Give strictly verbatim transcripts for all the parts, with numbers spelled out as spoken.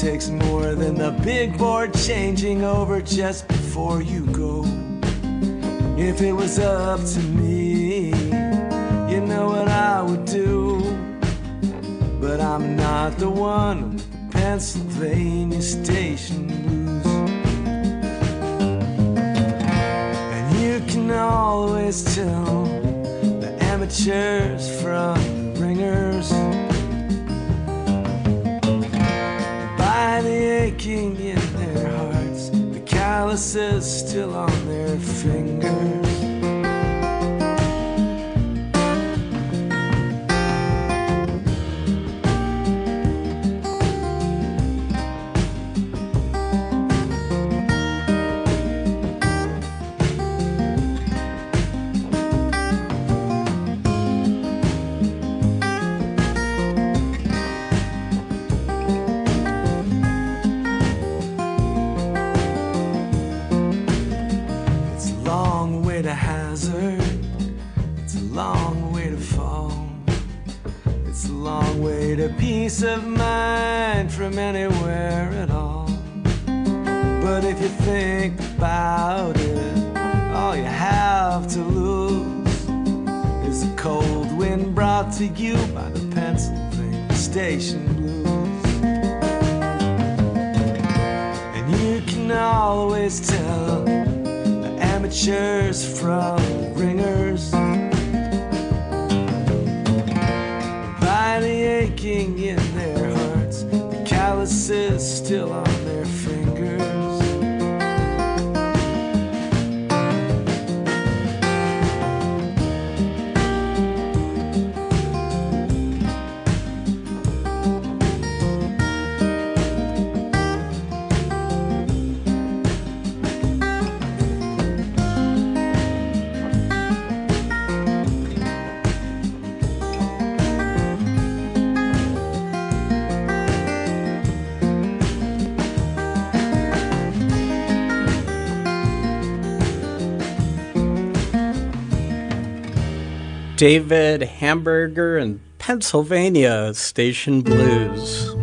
takes more than the big board changing over just before you go. If it was up to me, you know what I would do. But I'm not the one with the Pennsylvania station blues. And you can always tell the amateurs from the ringers by the aching in their hearts, the calluses still on their fingers. Peace of mind from anywhere at all. But if you think about it, all you have to lose is a cold wind brought to you by the Pennsylvania station blues. And you can always tell the amateurs from the ringers by the aching in their hearts, the calluses still on their fingers. David Hamburger and Pennsylvania Station Blues.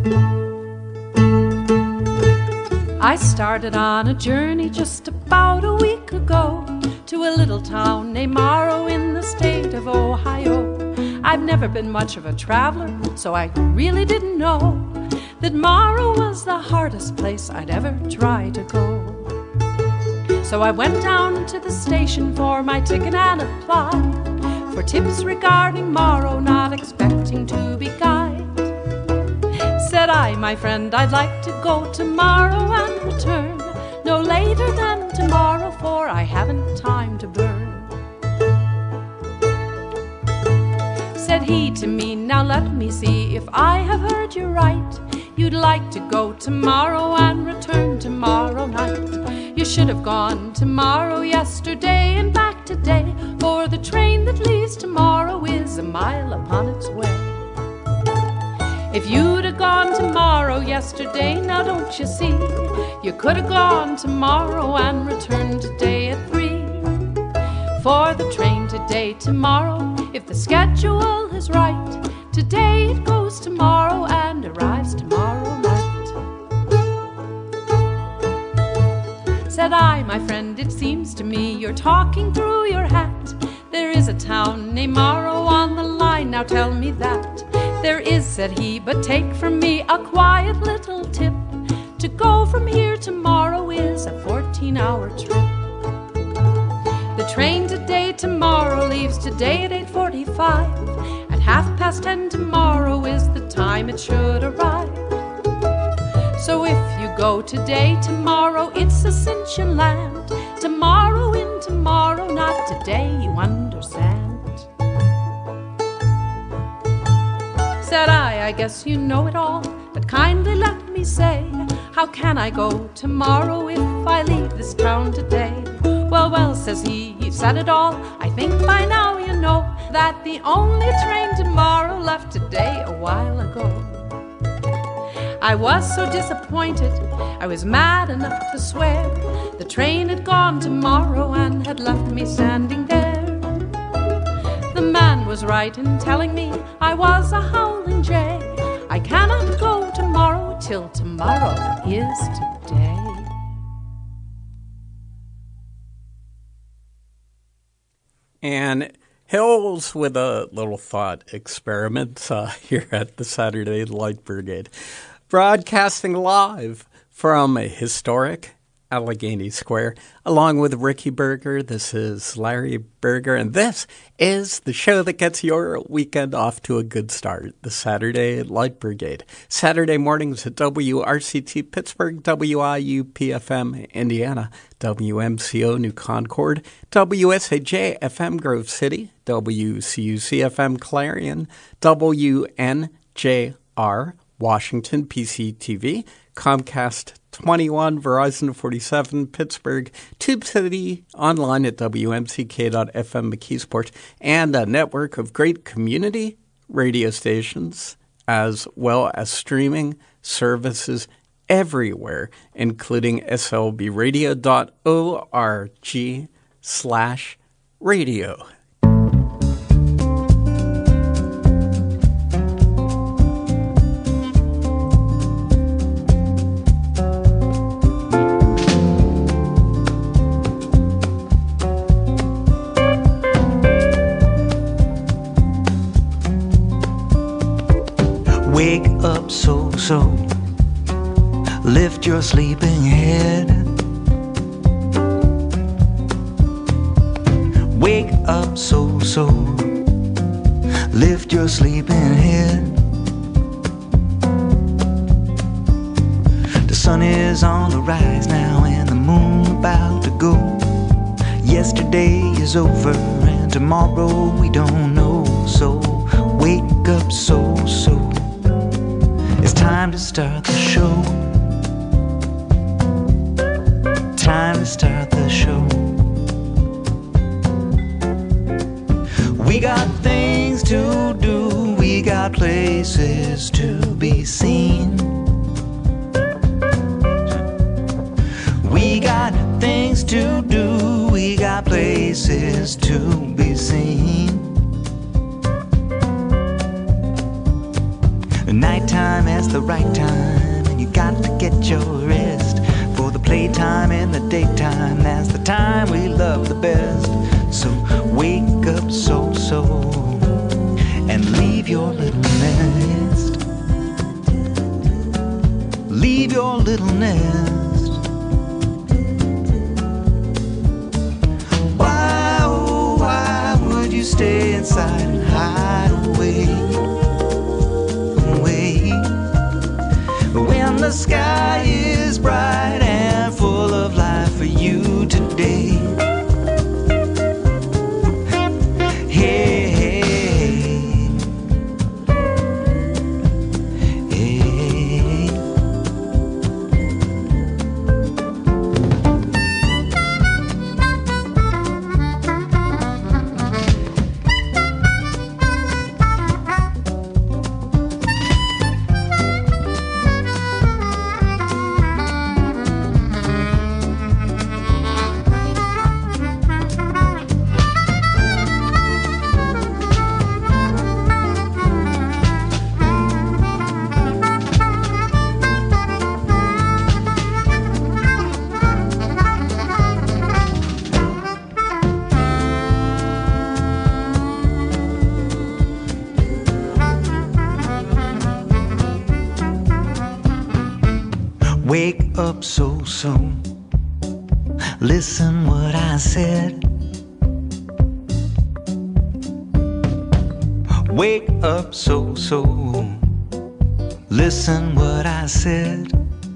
I started on a journey just about a week ago to a little town named Morrow in the state of Ohio. I've never been much of a traveler, so I really didn't know that Morrow was the hardest place I'd ever try to go. So I went down to the station for my ticket and applied for tips regarding Morrow, not expecting to be guided. Said I, my friend, I'd like to go to Morrow and return no later than tomorrow, for I haven't time to burn. Said he to me, now let me see if I have heard you right. You'd like to go tomorrow and return tomorrow night. You should have gone tomorrow yesterday and back today, for the train that leaves tomorrow is a mile upon its way. If you'd have gone tomorrow yesterday, now don't you see, you could have gone tomorrow and returned today at three. For the train today, tomorrow, if the schedule is right, today it goes tomorrow and arrives tomorrow night. Said I, my friend, it seems to me you're talking through your hat. There is a town named Morrow on the line, now tell me that. There is, said he, but take from me a quiet little tip. To go from here tomorrow is a fourteen-hour trip. The train today, tomorrow leaves today at eight forty-five. At half past ten tomorrow is the time it should arrive. So if you go today, tomorrow it's a cinch and land. Tomorrow in tomorrow, not today, you understand. Said I, I guess you know it all, but kindly let me say, how can I go tomorrow if I leave this town today? Well, well, says he, you've said it all. I think by now you know that the only train tomorrow left today a while ago. I was so disappointed, I was mad enough to swear the train had gone tomorrow and had left me standing there. The man was right in telling me I was a howling jay. I cannot go tomorrow till tomorrow is today. And Hills with a little thought experiment uh, here at the Saturday Light Brigade. Broadcasting live from a historic Allegheny Square, along with Ricky Berger. This is Larry Berger, and this is the show that gets your weekend off to a good start, the Saturday Light Brigade. Saturday mornings at W R C T Pittsburgh, W I U P F M Indiana, W M C O New Concord, W S A J F M Grove City, W C U C F M Clarion, W N J R Washington, P C T V, Comcast twenty-one, Verizon forty-seven, Pittsburgh, Tube City, online at W M C K dot F M McKeesport, and a network of great community radio stations, as well as streaming services everywhere, including S L B radio dot org slash radio. Wake up, so, so, lift your sleeping head. Wake up, so, so, lift your sleeping head. The sun is on the rise now and the moon about to go. Yesterday is over and tomorrow we don't know. So wake up, so, so, it's time to start the show. Time to start the show. We got things to do, we got places to be seen. We got things to do, we got places to be seen. Nighttime is the right time, and you got to get your rest. For the playtime in the daytime, that's the time we love the best. So wake up, so, so, and leave your little nest. Leave your little nest. Why, oh, why would you stay inside and hide away? When the sky is bright and full of life for you today. Hey, hey, hey. Wake up, so, so, listen what I said. Wake up, so, so, listen what I said.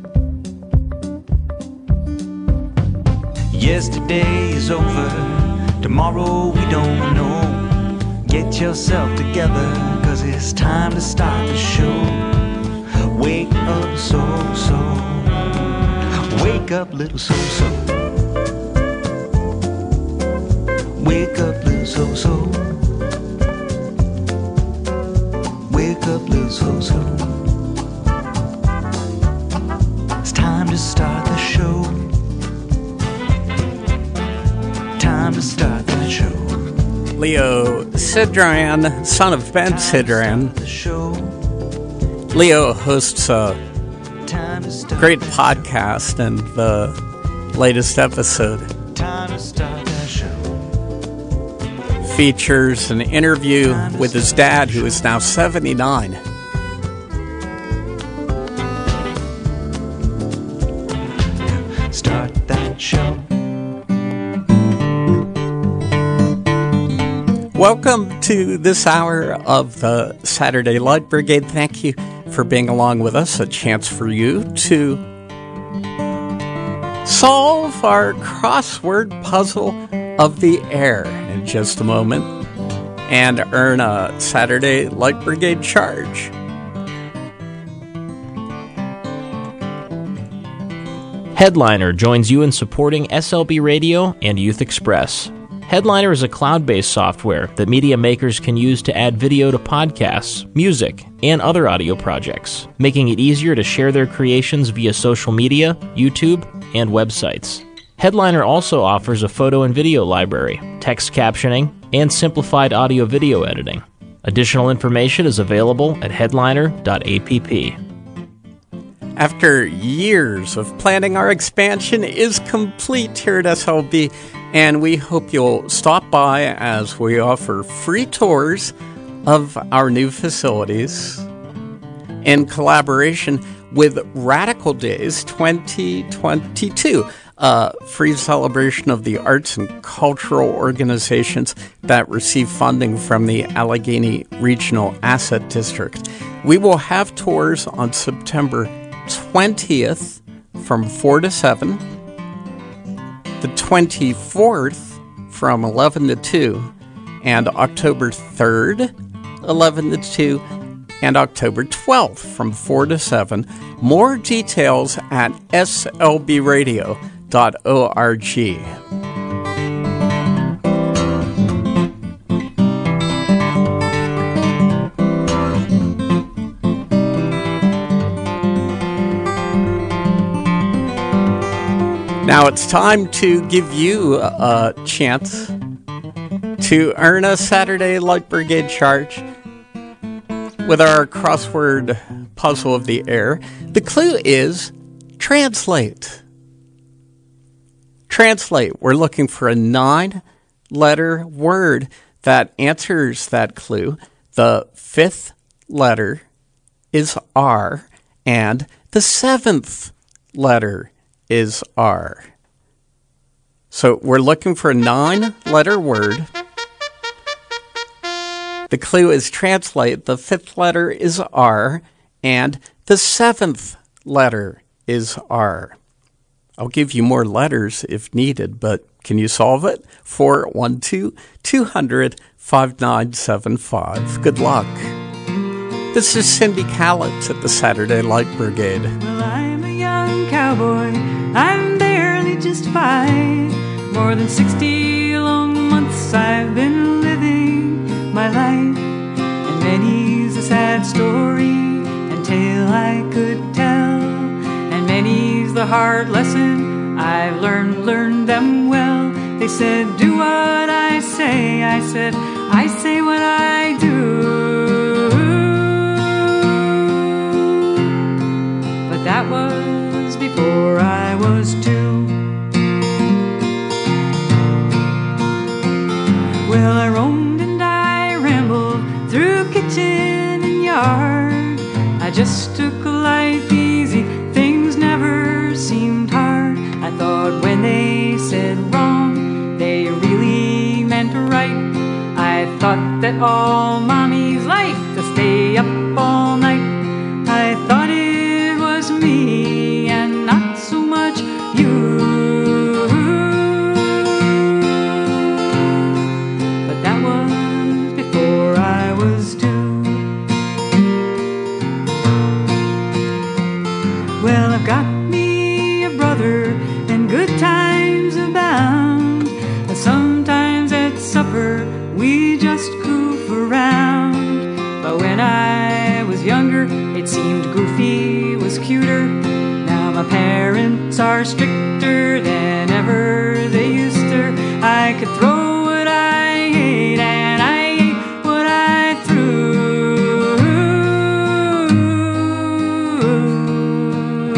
Yesterday is over, tomorrow we don't know. Get yourself together, cause it's time to start the show. Wake up, so, so, wake up, little so, so. Wake up, little so, so. Wake up, little so, so. It's time to start the show. Time to start the show. Leo Sidran, son of Ben Sidran. Leo hosts a great podcast and the latest episode features an interview with his dad, who is now seventy-nine. Start that show. Welcome to this hour of the Saturday Light Brigade. Thank you for being along with us. A chance for you to solve our crossword puzzle of the air in just a moment and earn a Saturday Light Brigade charge. Headliner joins you in supporting S L B Radio and Youth Express. Headliner is a cloud-based software that media makers can use to add video to podcasts, music, and other audio projects, making it easier to share their creations via social media, YouTube, and websites. Headliner also offers a photo and video library, text captioning, and simplified audio-video editing. Additional information is available at headliner dot app. After years of planning, our expansion is complete here at S L B, and we hope you'll stop by as we offer free tours of our new facilities in collaboration with Radical Days twenty twenty-two, a free celebration of the arts and cultural organizations that receive funding from the Allegheny Regional Asset District. We will have tours on September twentieth from four to seven, the twenty-fourth from eleven to two, and October third, eleven to two, and October twelfth from four to seven. More details at S L B radio dot org. Now it's time to give you a chance to earn a Saturday Light Brigade charge with our crossword puzzle of the air. The clue is translate. Translate. We're looking for a nine-letter word that answers that clue. The fifth letter is R, and the seventh letter is R. So we're looking for a nine-letter word. The clue is translate. The fifth letter is R, and the seventh letter is R. I'll give you more letters if needed, but can you solve it? four one two, two hundred, five nine seven five. Good luck. This is Cindy Callett at the Saturday Light Brigade. Well, I'm a young cowboy. I'm barely just five. More than sixty long months I've been living my life. And many's a sad story and tale I could tell. And many's the hard lesson I've learned, learned them well. They said, do what I say. I said, I say what I do. But that was before I was two. Well, I roamed and I rambled through kitchen and yard. I just took life easy, things never seemed hard. I thought when they said wrong, they really meant right. I thought that all mommies like to stay up all night. I thought it was me and not so much you. But that was before I was two. Well, I've got me a brother and good times abound. Sometimes at supper we just goof around. But when I was younger, it seemed goofy was cuter. Now my parents are stricter than ever they used to. I could throw what I ate and I ate what I threw.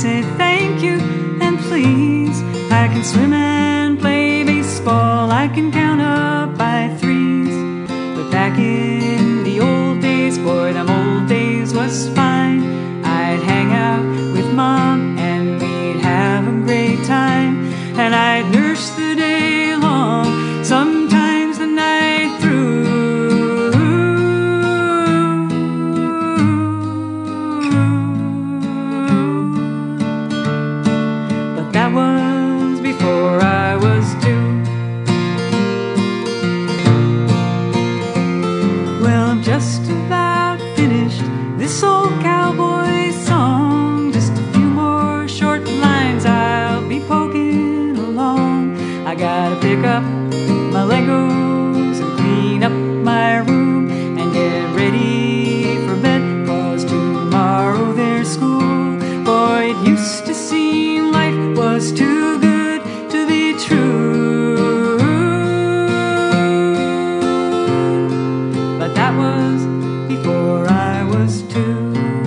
say thank you and please. I can swim and play baseball, I can count up by threes. But back in the old days, boy, them old days was fine. I'd hang out with Mom and we'd have a great time. And I'd nurse the day long, sometimes the night through. But that was before I was due. Well, I'm just about finished this old cowboy song. Just a few more short lines I'll be poking along. I gotta pick up my Legos and clean up my room and get ready for bed, 'cause tomorrow there's school. Boy, it used to seem life was too good to be true. But that was before I was two.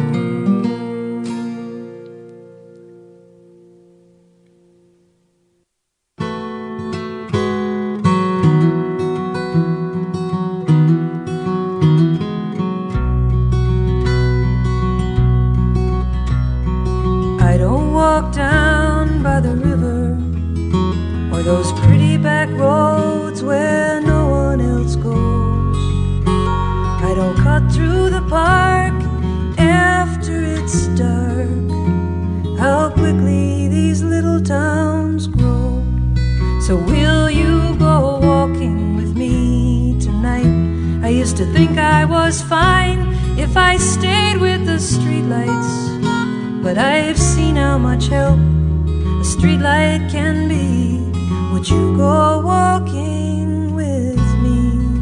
I don't walk down by the river or those pretty back roads where no one else goes. I don't cut through the park after it's dark. How quickly these little towns grow. So will you go walking with me tonight? I used to think I was fine if I stayed with the streetlights, but I've seen how much help a streetlight can be. Would you go walking with me?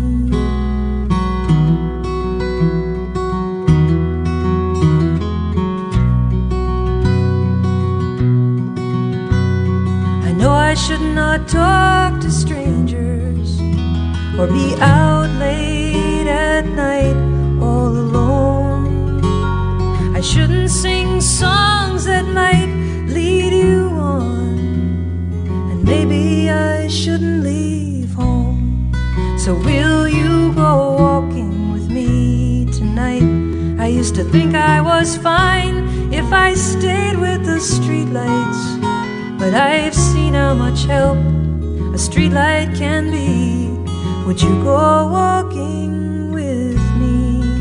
I know I should not talk to strangers or be out late at night all alone. I shouldn't sing songs that might lead you on, and maybe I shouldn't leave home. So will you go walking with me tonight? I used to think I was fine if I stayed with the streetlights, but I've seen how much help a streetlight can be. Would you go walking with me?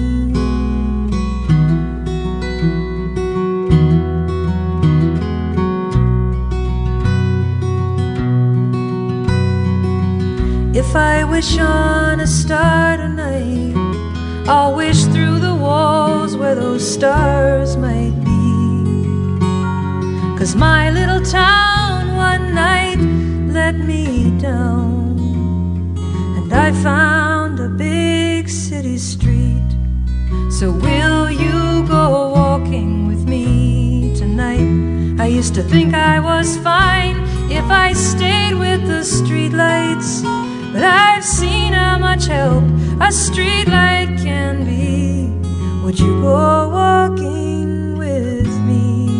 If I wish on a star tonight, I'll wish through the walls where those stars might be. 'Cause my little town one night let me down, and I found a big city street. So will you go walking with me tonight? I used to think I was fine if I stayed with the streetlights, but I've seen how much help a streetlight can be. Would you go walking with me?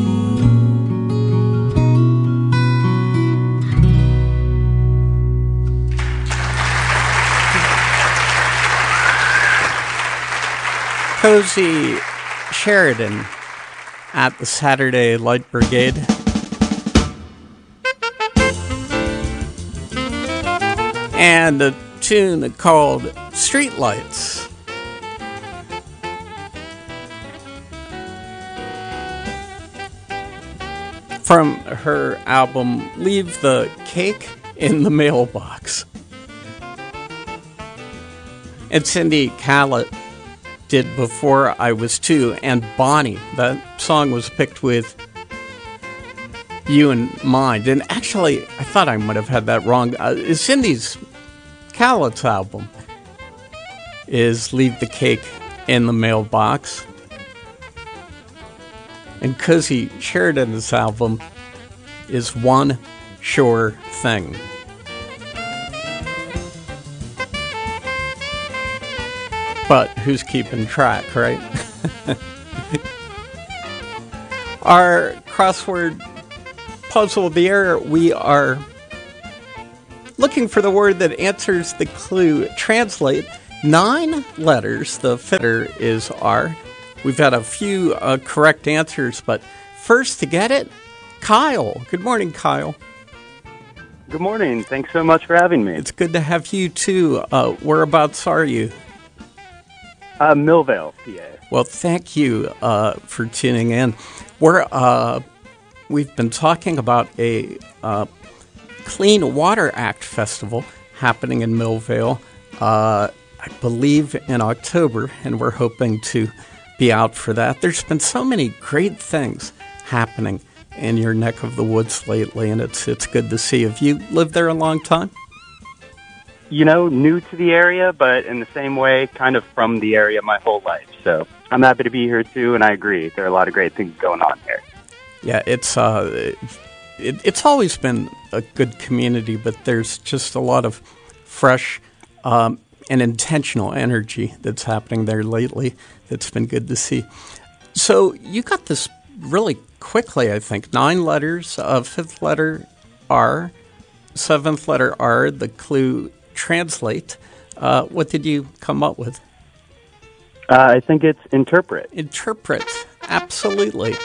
Cozy Sheridan at the Saturday Light Brigade. And a tune called Streetlights. From her album Leave the Cake in the Mailbox. And Cindy Callett did Before I Was Two, and Bonnie. That song was picked with you in mind. And actually, I thought I might have had that wrong. Uh, Cindy's Callett's album is Leave the Cake in the Mailbox. And Cozy Sheridan's album is One Sure Thing. But who's keeping track, right? Our crossword puzzle of the year, we are looking for the word that answers the clue. Translate nine letters. The fitter is R. We've had a few uh, correct answers, but first to get it, Kyle. Good morning, Kyle. Good morning. Thanks so much for having me. It's good to have you, too. Uh, whereabouts are you? Uh, Millvale, P A. Well, thank you uh, for tuning in. We're, uh, we've been talking about a uh, Clean Water Act festival happening in Millvale, uh, I believe in October, and we're hoping to be out for that. There's been so many great things happening in your neck of the woods lately, and it's it's good to see. Have you lived there a long time? You know, new to the area, but in the same way, kind of from the area my whole life. So I'm happy to be here, too, and I agree. There are a lot of great things going on here. Yeah, it's uh, it, it's always been a good community, but there's just a lot of fresh um, and intentional energy that's happening there lately that's been good to see. So you got this really quickly, I think. Nine letters, uh, fifth letter R, seventh letter R, the clue translate. Uh, what did you come up with? Uh, I think it's interpret. Interpret, absolutely.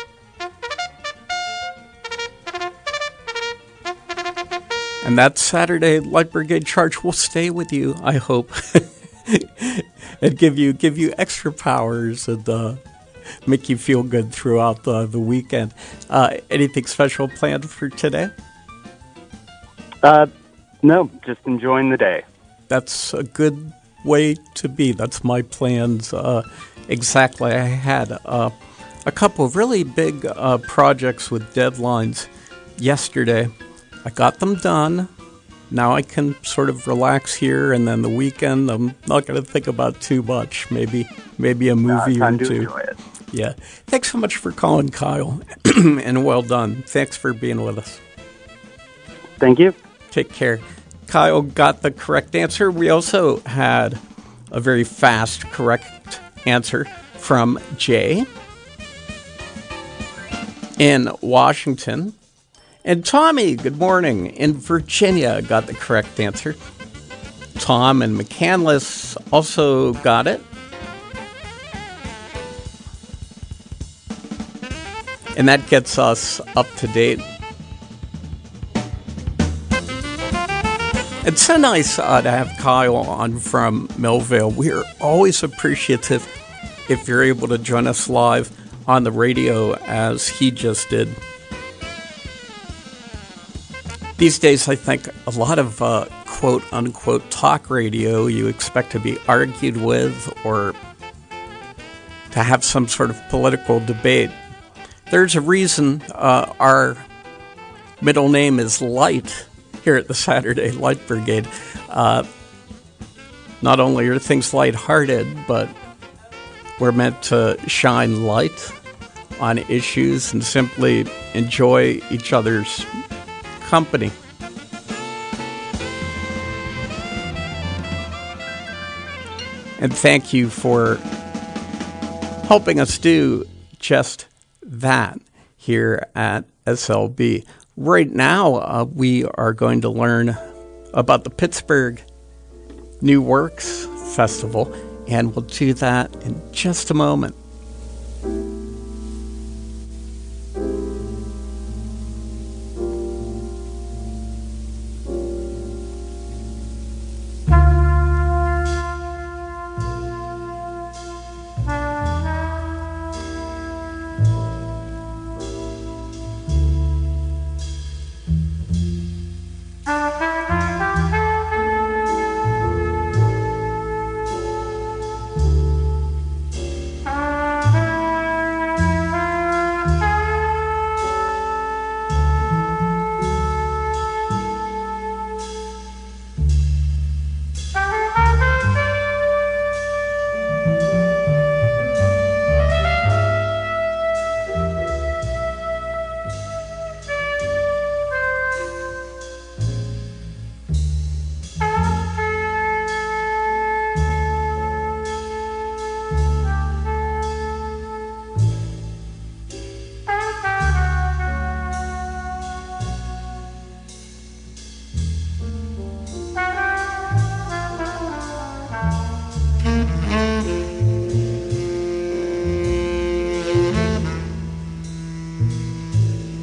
And that Saturday Light Brigade charge will stay with you, I hope, and give you give you extra powers and uh, make you feel good throughout the, the weekend. Uh, anything special planned for today? Uh, no, just enjoying the day. That's a good way to be. That's my plans uh, exactly. I had uh, a couple of really big uh, projects with deadlines yesterday. I got them done. Now I can sort of relax here, and then the weekend I'm not going to think about too much. Maybe maybe a movie no, or two. Enjoy it. Yeah. Thanks so much for calling, Kyle, and well done. Thanks for being with us. Thank you. Take care. Kyle got the correct answer. We also had a very fast correct answer from Jay in Washington. And Tommy, good morning, in Virginia, got the correct answer. Tom and McCandless also got it. And that gets us up to date. It's so nice uh, to have Kyle on from Millvale. We're always appreciative if you're able to join us live on the radio as he just did. These days, I think a lot of uh, quote-unquote talk radio you expect to be argued with or to have some sort of political debate. There's a reason uh, our middle name is Light here at the Saturday Light Brigade. Uh, not only are things lighthearted, but we're meant to shine light on issues and simply enjoy each other's company. And thank you for helping us do just that here at S L B. Right now, uh, we are going to learn about the Pittsburgh New Works Festival, and we'll do that in just a moment. Ah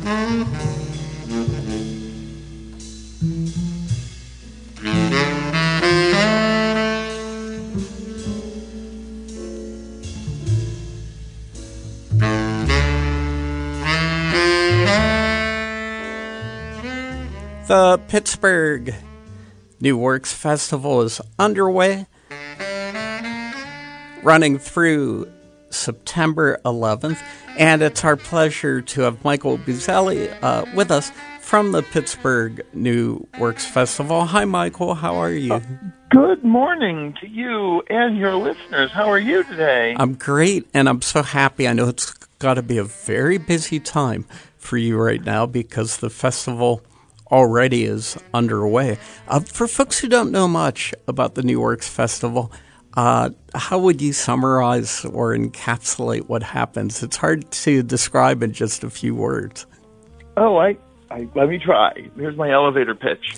The Pittsburgh New Works Festival is underway, running through September eleventh, and it's our pleasure to have Michael Buzelli uh, with us from the Pittsburgh New Works Festival. Hi, Michael. How are you? Uh, good morning to you and your listeners. How are you today? I'm great, and I'm so happy. I know it's got to be a very busy time for you right now because the festival already is underway. Uh, for folks who don't know much about the New Works Festival, uh, how would you summarize or encapsulate what happens? It's hard to describe in just a few words. Oh, I, I let me try. Here's my elevator pitch.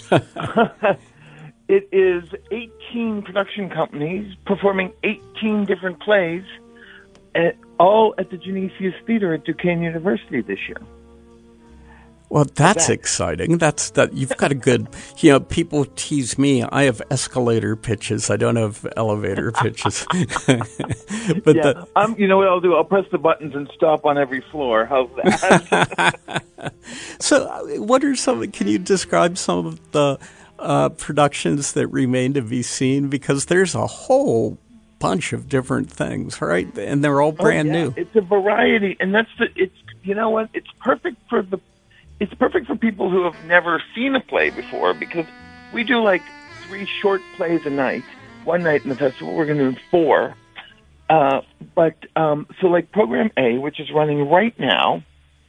It is eighteen production companies performing eighteen different plays, at, all at the Genesius Theater at Duquesne University this year. Well, that's that. exciting. That's that. You've got a good. You know, people tease me. I have escalator pitches. I don't have elevator pitches. but yeah, the, I'm, you know what I'll do? I'll press the buttons and stop on every floor. How's that? So, what are some? Can you describe some of the uh, productions that remain to be seen? Because there's a whole bunch of different things, right? And they're all brand oh, yeah. new. It's a variety, and that's the. It's you know what? It's perfect for the. It's perfect for people who have never seen a play before because we do like three short plays a night. One night in the festival, we're going to do four. Uh, but um, so like Program A, which is running right now,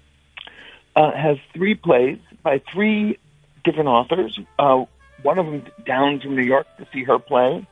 uh, has three plays by three different authors. Uh, one of them down from New York to see her play.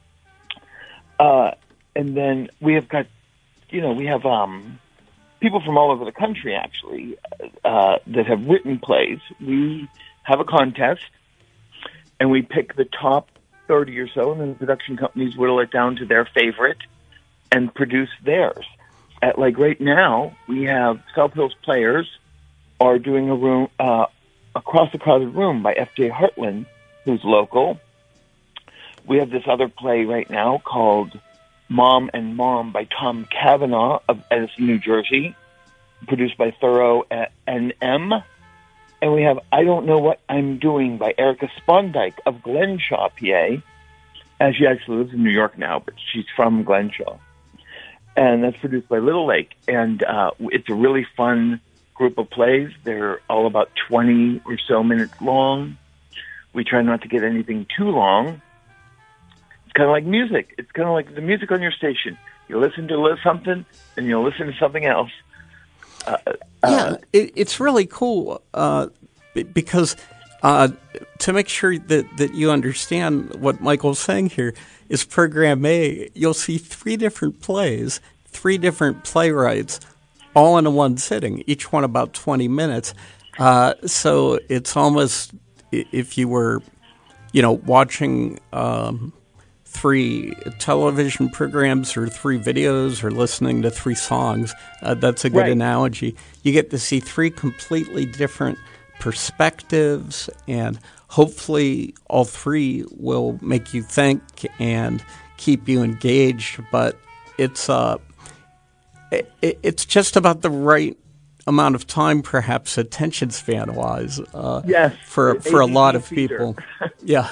Uh, and then we have got, you know, we have... Um, people from all over the country, actually, uh, that have written plays. We have a contest, and we pick the top thirty or so, and then the production companies whittle it down to their favorite and produce theirs. At, like right now, we have South Hills Players are doing a room uh, Across the Crowded Room by F J Hartland, who's local. We have this other play right now called Mom and Mom by Tom Cavanaugh of Edison, New Jersey, produced by Thorough and M. And we have I Don't Know What I'm Doing by Erica Spondike of Glenshaw, P A. And she actually lives in New York now, but she's from Glenshaw. And that's produced by Little Lake. And uh, it's a really fun group of plays. They're all about twenty or so minutes long. We try not to get anything too long. Kind of like music. It's kind of like the music on your station. You listen to something, and you'll listen to something else. Uh, yeah, uh, it, it's really cool uh, because uh, to make sure that, that you understand what Michael's saying here is Program A, you'll see three different plays, three different playwrights, all in one sitting, each one about twenty minutes. Uh, so it's almost if you were, you know, watching... Um, three television programs or three videos or listening to three songs. Uh, that's a good right. analogy. You get to see three completely different perspectives, and hopefully all three will make you think and keep you engaged. But it's uh, it, it's just about the right amount of time, perhaps attention span wise. Uh, yes, for for a lot of people. Yeah.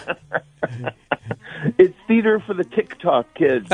It's theater for the TikTok kids.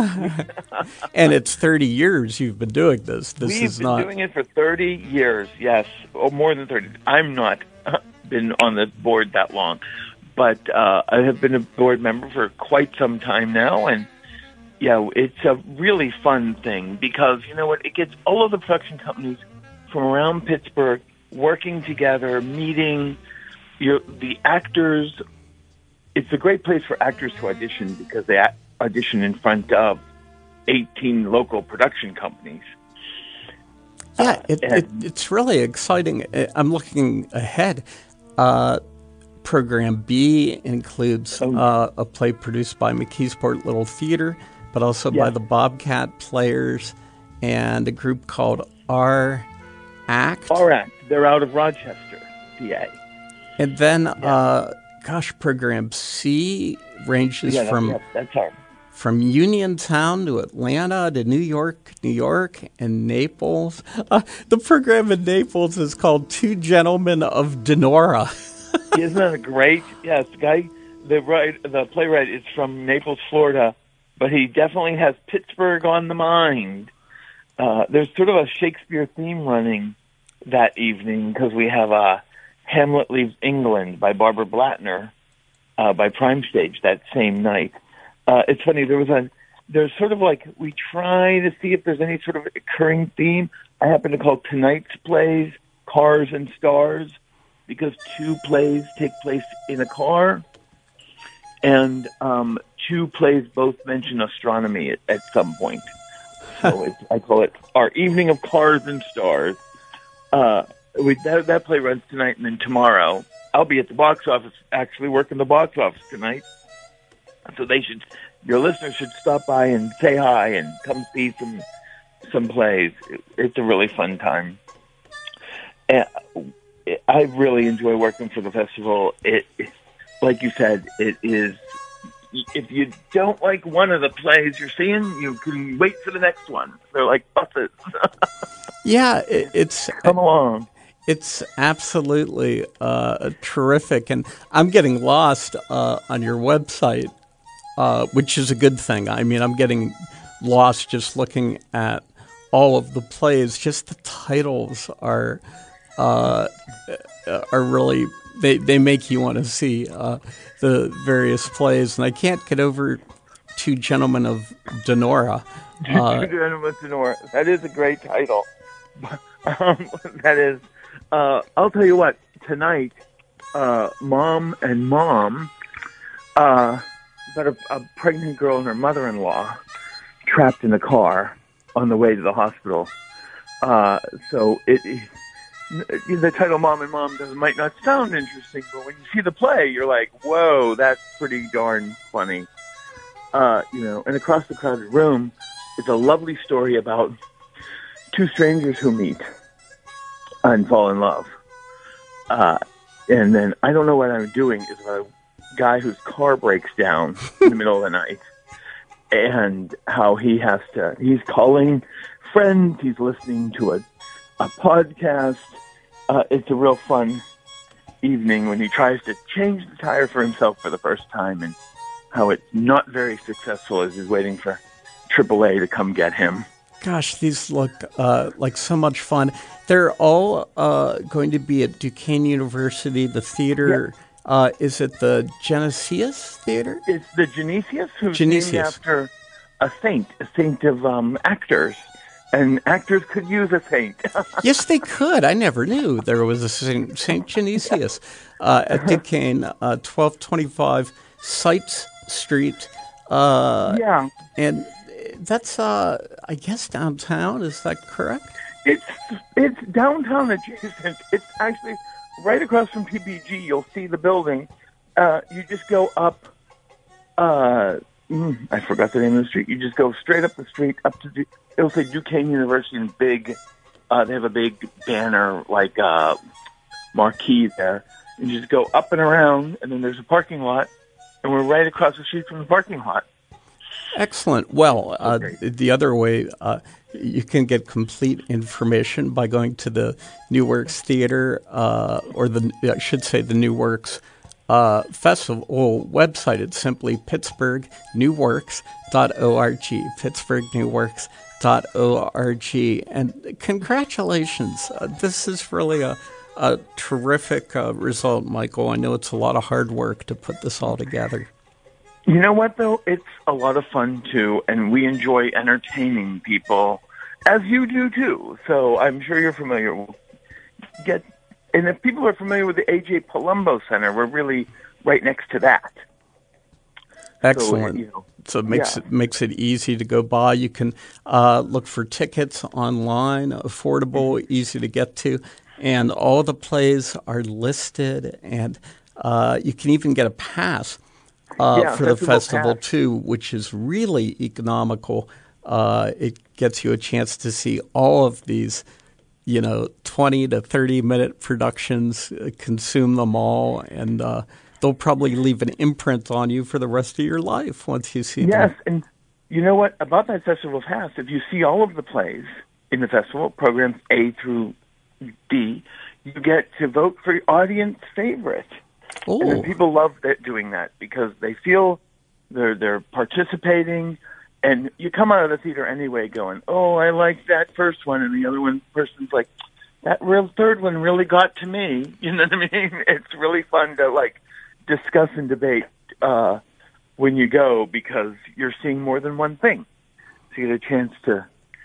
And it's thirty years you've been doing this. This We've is been not... doing it for thirty years, yes. Oh, more than thirty. I'm not been on the board that long. But uh, I have been a board member for quite some time now. And, yeah, it's a really fun thing because, you know what, it gets all of the production companies from around Pittsburgh working together, meeting your, the actors. It's a great place for actors to audition because they audition in front of eighteen local production companies. Yeah, it, uh, it, it's really exciting. I'm looking ahead. Uh, Program B includes uh, a play produced by McKeesport Little Theater, but also yeah. by the Bobcat Players and a group called R Act. R Act. they're out of Rochester, P A. And then, yeah. uh, gosh, program C ranges yeah, that, from yeah, that's our. from Uniontown to Atlanta to New York, New York, and Naples. Uh, the program in Naples is called Two Gentlemen of Denora. Isn't that great? Yes, the guy, the right, the playwright is from Naples, Florida, but he definitely has Pittsburgh on the mind. Uh, there's sort of a Shakespeare theme running that evening because we have uh, Hamlet Leaves England by Barbara Blattner uh, by Prime Stage that same night. Uh, it's funny, there was a, there's sort of like, we try to see if there's any sort of occurring theme. I happen to call tonight's plays Cars and Stars because two plays take place in a car, and um, two plays both mention astronomy at, at some point. So it's, I call it our evening of Cars and Stars. Uh, we, that, that play runs tonight, and then tomorrow I'll be at the box office, actually working the box office tonight. So they should, your listeners should stop by and say hi and come see some some plays. It, it's a really fun time. And I really enjoy working for the festival. It, it, like you said, it is. If you don't like one of the plays you're seeing, you can wait for the next one. They're like buses. Yeah, it, it's come along. It's absolutely uh, terrific, and I'm getting lost uh, on your website, uh, which is a good thing. I mean, I'm getting lost just looking at all of the plays. Just the titles are uh, are really they they make you want to see uh, the various plays, and I can't get over Two Gentlemen of Denora. Uh, Two Gentlemen of Denora. That is a great title. um, that is. Uh, I'll tell you what, tonight, uh, Mom and Mom, uh, got a, a pregnant girl and her mother-in-law trapped in a car on the way to the hospital. Uh, so it, it, the title Mom and Mom does, might not sound interesting, but when you see the play, you're like, whoa, that's pretty darn funny. Uh, you know, and across the crowded room is a lovely story about two strangers who meet and fall in love. Uh, and then I don't know what I'm doing is a guy whose car breaks down in the middle of the night, and how he has to, he's calling friends, he's listening to a, a podcast. Uh, it's a real fun evening when he tries to change the tire for himself for the first time, and how it's not very successful as he's waiting for triple A to come get him. Gosh, these look uh, like so much fun. They're all uh, going to be at Duquesne University, the theater. Yeah. Uh, is it the Genesius Theater? It's the Genesius, who's Genesius. named after a saint, a saint of um, actors. And actors could use a saint. Yes, they could. I never knew there was a Saint, Saint Genesius uh, at Duquesne, uh, twelve twenty-five Sites Street. Uh, yeah. And that's, uh, I guess, downtown. Is that correct? It's it's downtown adjacent. It's actually right across from P B G. You'll see the building. Uh, you just go up. Uh, mm, I forgot the name of the street. You just go straight up the street up to. Du- it'll say Duquesne University in big. Uh, they have a big banner like uh, marquee there. And you just go up and around, and then there's a parking lot, and we're right across the street from the parking lot. Excellent. Well, uh, okay. The other way, uh, you can get complete information by going to the New Works Theater, uh, or the I should say the New Works uh, Festival website. It's simply pittsburgh new works dot org, pittsburgh new works dot org. And congratulations. Uh, this is really a, a terrific uh, result, Michael. I know it's a lot of hard work to put this all together. You know what, though? It's a lot of fun, too, and we enjoy entertaining people, as you do, too. So I'm sure you're familiar. We'll get, and if people are familiar with the A J Palumbo Center, we're really right next to that. Excellent. So, you know, so it makes, yeah. it makes it easy to go by. You can uh, look for tickets online, affordable, mm-hmm. easy to get to, and all the plays are listed, and uh, you can even get a pass Uh, yeah, for the festival, pass. too, which is really economical. Uh, it gets you a chance to see all of these you know, twenty to thirty minute productions, uh, consume them all, and uh, they'll probably leave an imprint on you for the rest of your life once you see yes, them. Yes, and you know what? About that festival pass, if you see all of the plays in the festival, programs A through D, you get to vote for your audience favorite. Ooh. And then people love that, doing that because they feel they're they're participating, and you come out of the theater anyway going, oh, I like that first one, and the other one person's like, that real third one really got to me. You know what I mean? It's really fun to like discuss and debate uh, when you go because you're seeing more than one thing, so you get a chance to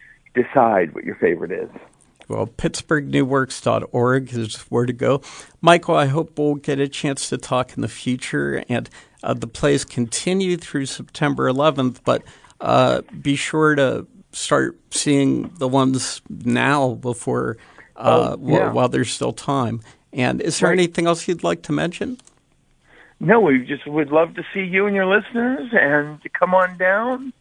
decide what your favorite is. Well, Pittsburgh New Works dot org is where to go. Michael, I hope we'll get a chance to talk in the future. And uh, the plays continue through September eleventh, but uh, be sure to start seeing the ones now before uh, oh, yeah. w- while there's still time. And is there right. anything else you'd like to mention? No, we just would love to see you and your listeners and to come on down.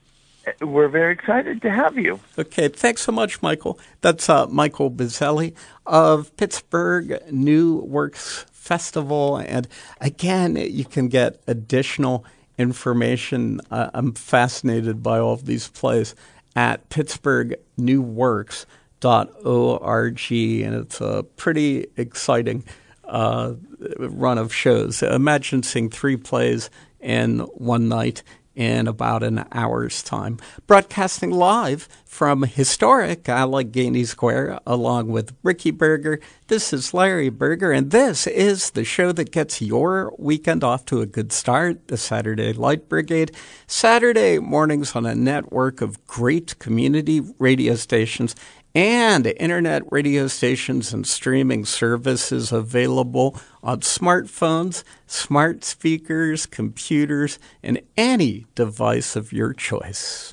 We're very excited to have you. Okay, thanks so much, Michael. That's uh, Michael Bizzelli of Pittsburgh New Works Festival. And again, you can get additional information. Uh, I'm fascinated by all of these plays at Pittsburgh New Works dot org. And it's a pretty exciting uh, run of shows. Imagine seeing three plays in one night in about an hour's time. Broadcasting live from historic Allegheny Square along with Ricky Berger. This is Larry Berger, and this is the show that gets your weekend off to a good start, the Saturday Light Brigade. Saturday mornings on a network of great community radio stations and internet radio stations and streaming services available on smartphones, smart speakers, computers, and any device of your choice.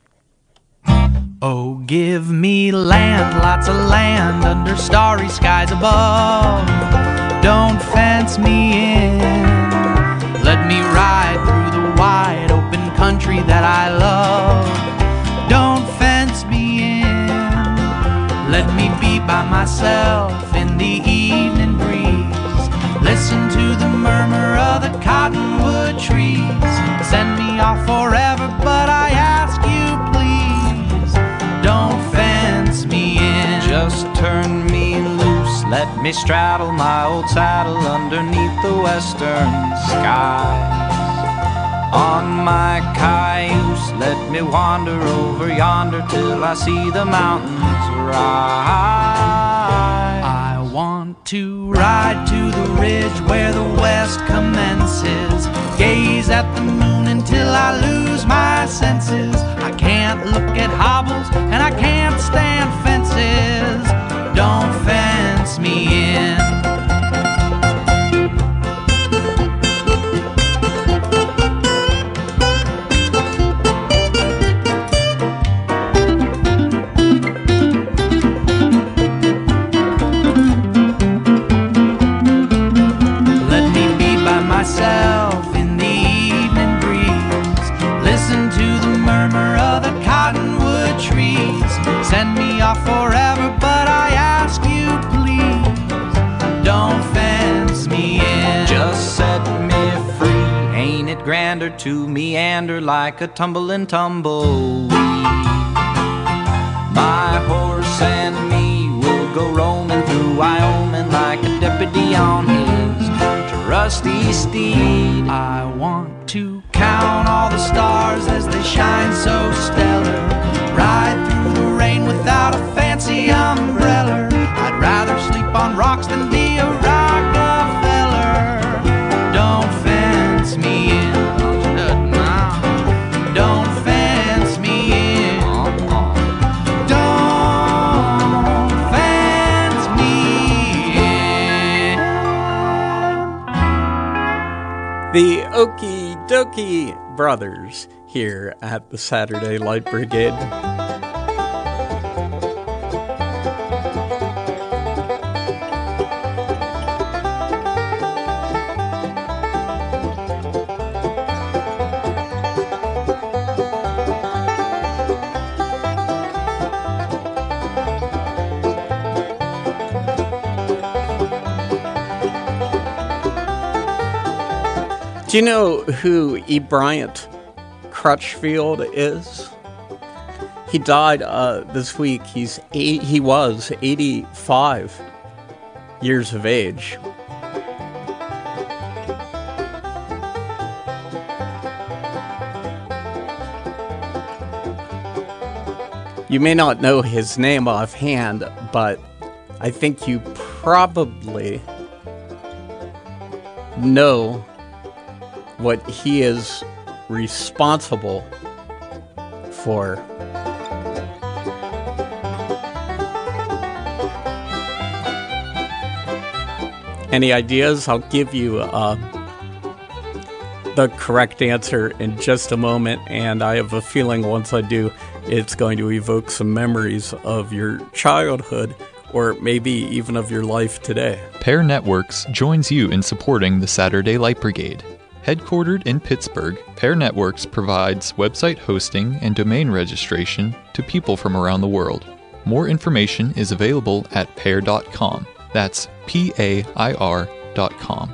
Oh, give me land, lots of land under starry skies above. Don't fence me in. Let me ride through the wide open country that I love. Don't fence me in. Let me be by myself in the evening breeze. Listen to the murmur of the cottonwood trees. Send me off forever, but I ask you please, don't fence me in. Just turn me loose, let me straddle my old saddle underneath the western skies. On my cayuse, let me wander over yonder till I see the mountains rise. I want to ride to the ridge where the west commences, gaze at the moon until I lose my senses. I can't look at hobbles and I can't stand fences. Don't fence me in. Myself in the evening breeze. Listen to the murmur of the cottonwood trees. Send me off forever, but I ask you please, don't fence me in. Just set me free. Ain't it grander to meander like a tumbling tumbleweed? My horse and me will go roaming through Wyoming like a deputy on his rusty steed. I want to count all the stars as they shine so stellar. Ride through the rain without a fancy umbrella. I'd rather sleep on rocks than be a Rockefeller. Don't fence me in. Don't fence me in. Don't fence me in. The Okie Dokie Brothers here at the Saturday Light Brigade. Do you know who E. Bryant Crutchfield is? He died uh, this week. He's eight, he was eighty-five years of age. You may not know his name offhand, but I think you probably know what he is responsible for. Any ideas? I'll give you uh, the correct answer in just a moment, and I have a feeling once I do, it's going to evoke some memories of your childhood or maybe even of your life today. Pear Networks joins you in supporting the Saturday Light Brigade. Headquartered in Pittsburgh, Pear Networks provides website hosting and domain registration to people from around the world. More information is available at pair dot com. That's P A I R dot com.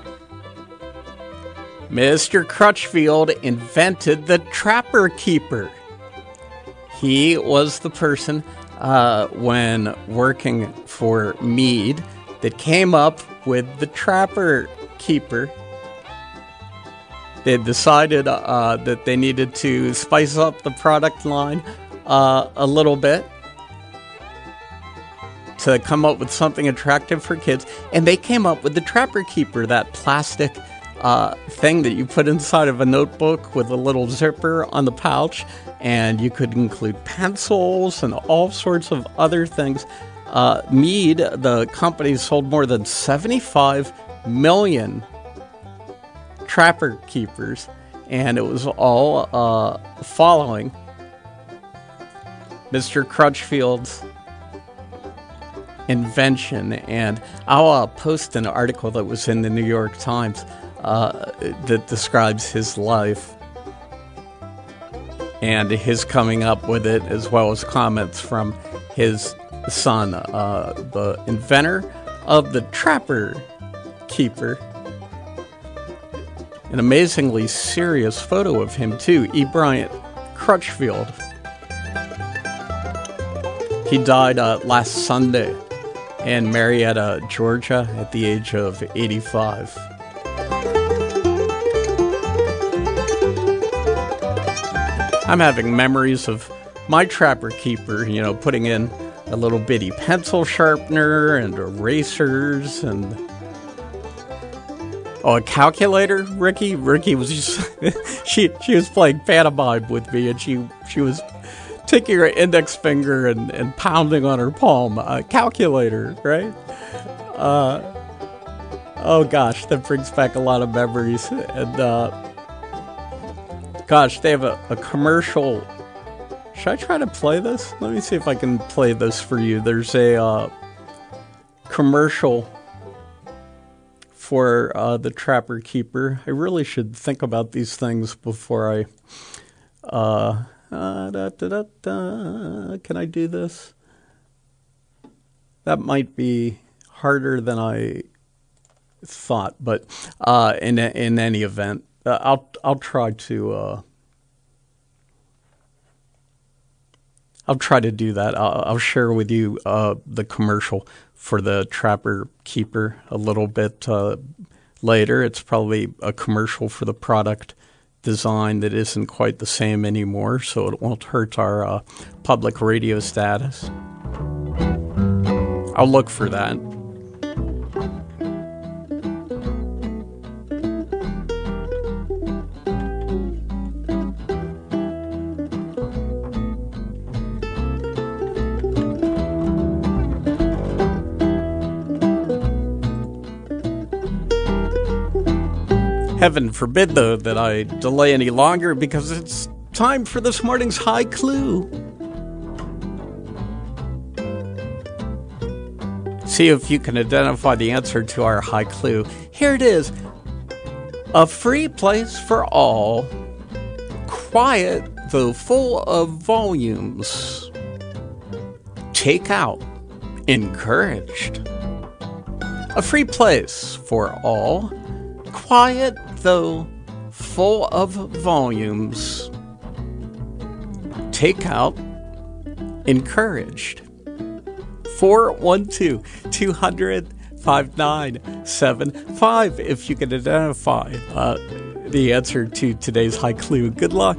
Mister Crutchfield invented the Trapper Keeper. He was the person, uh, when working for Mead, that came up with the Trapper Keeper. They decided uh, that they needed to spice up the product line uh, a little bit to come up with something attractive for kids. And they came up with the Trapper Keeper, that plastic uh, thing that you put inside of a notebook with a little zipper on the pouch. And you could include pencils and all sorts of other things. Uh, Mead, the company, sold more than seventy-five million Trapper Keepers, and it was all uh, following Mister Crutchfield's invention. And I'll uh, post an article that was in the New York Times uh, that describes his life and his coming up with it, as well as comments from his son, uh, the inventor of the Trapper Keeper. An amazingly serious photo of him, too, E. Bryant Crutchfield. He died uh, last Sunday in Marietta, Georgia, at the age of eighty-five. I'm having memories of my Trapper Keeper, you know, putting in a little bitty pencil sharpener and erasers and... Oh, a calculator, Ricky? Ricky was just... she she was playing pantomime with me, and she, she was taking her index finger and, and pounding on her palm. A calculator, right? Uh, oh, gosh, that brings back a lot of memories. And, uh, gosh, they have a, a commercial... Should I try to play this? Let me see if I can play this for you. There's a uh, commercial for uh, the Trapper Keeper. I really should think about these things before I... Uh, uh, da, da, da, da. Can I do this? That might be harder than I thought, but uh, in in any event, uh, I'll I'll try to uh, I'll try to do that. I'll, I'll share with you uh, the commercial for the Trapper Keeper a little bit uh, later. It's probably a commercial for the product design that isn't quite the same anymore, so it won't hurt our uh, public radio status. I'll look for that. Heaven forbid, though, that I delay any longer, because it's time for this morning's High Clue. See if you can identify the answer to our High Clue. Here it is. A free place for all, quiet though full of volumes. Take out, encouraged. A free place for all, quiet though full of volumes. Take out encouraged. four one two, two hundred, five nine seven five if you can identify uh, the answer to today's high clue. Good luck.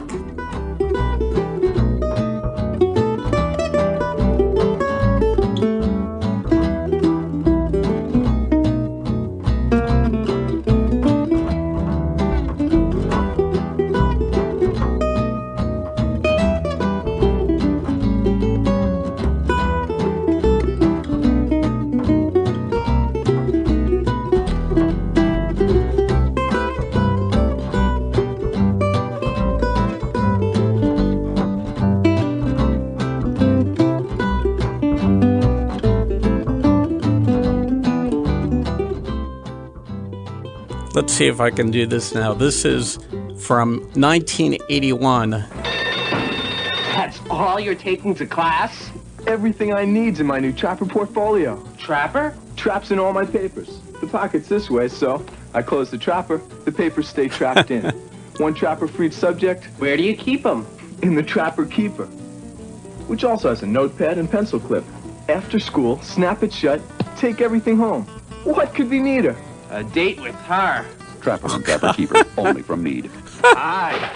Let's see if I can do this now. This is from nineteen eighty-one. That's all you're taking to class? Everything I need's in my new Trapper portfolio. Trapper? Traps in all my papers. The pocket's this way, so I close the Trapper, the papers stay trapped in. One Trapper for each subject. Where do you keep them? In the Trapper Keeper, which also has a notepad and pencil clip. After school, snap it shut, take everything home. What could be neater? A date with her. Trapper and Trapper Keeper, only from Meade. Hi.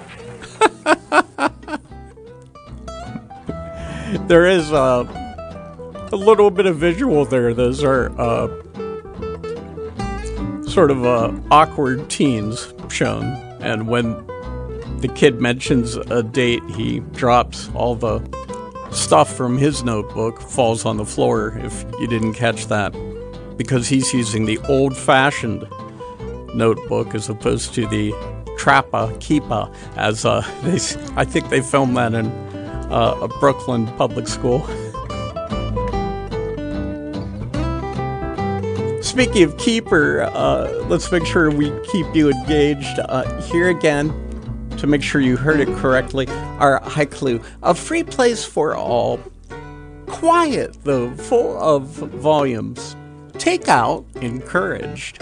There is uh, a little bit of visual there. Those are uh, sort of uh, awkward teens shown. And when the kid mentions a date, he drops all the stuff from his notebook, falls on the floor, if you didn't catch that. Because he's using the old-fashioned notebook as opposed to the Trapper Keeper, as uh, they, I think they filmed that in uh, a Brooklyn public school. Speaking of keeper, uh, let's make sure we keep you engaged. Uh, here again, to make sure you heard it correctly, our high clue: a free place for all. Quiet, though, full of volumes. Take out encouraged.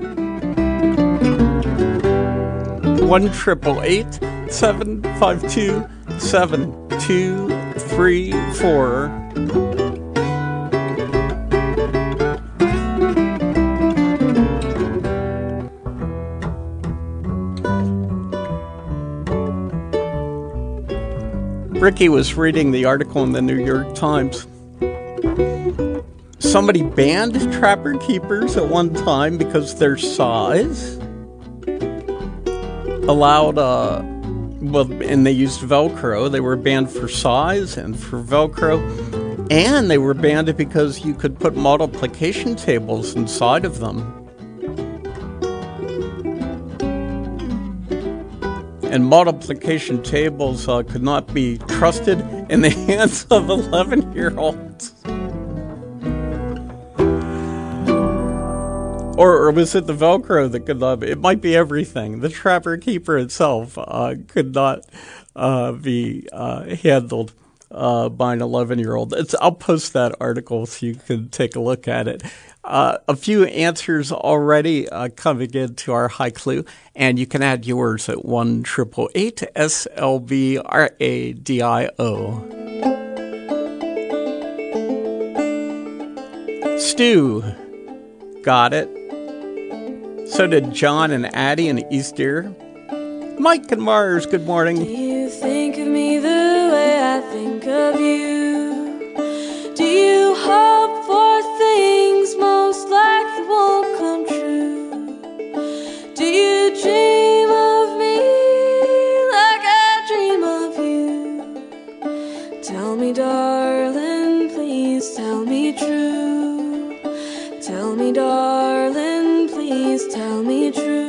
One triple eight seven five two seven two three four. Ricky was reading the article in the New York Times. Somebody banned Trapper Keepers at one time because their size allowed, uh, well, and they used Velcro. They were banned for size and for Velcro. And they were banned because you could put multiplication tables inside of them. And multiplication tables uh, could not be trusted in the hands of eleven-year-olds. Or, or was it the Velcro that could not be? It might be everything. The Trapper Keeper itself uh, could not uh, be uh, handled uh, by an eleven-year-old. It's, I'll post that article so you can take a look at it. Uh, a few answers already uh, coming into our high clue, and you can add yours at one triple eight S L B R A D I O. Stu got it. So did John and Addie in East Deer. Mike and Mars, good morning. Do you think of me the way I think of you? Do you hope for things most likely won't come true? Do you dream of me like I dream of you? Tell me, darling, please tell me true. Tell me, darling, please tell me true.